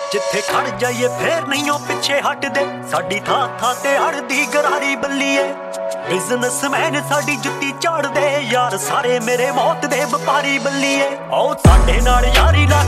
ਜਿੱਥੇ ਖੜ ਜਾਈਏ ਫੇਰ ਨਹੀਂ ਉਹ ਪਿੱਛੇ ਹਟਦੇ, ਸਾਡੀ ਥਾਂ ਥਾਂ ਤੇ ਅੜਦੀ ਗਰਾਰੀ ਬੱਲੀਏ। ਬਿਜ਼ਨਸਮੈਨ ਸਾਡੀ ਜੁੱਤੀ ਝਾੜਦੇ, ਯਾਰ ਸਾਰੇ ਮੇਰੇ ਮੌਤ ਦੇ ਵਪਾਰੀ ਬੱਲੀਏ। ਉਹ ਸਾਡੇ ਨਾਲ ਯਾਰੀ ਲਾ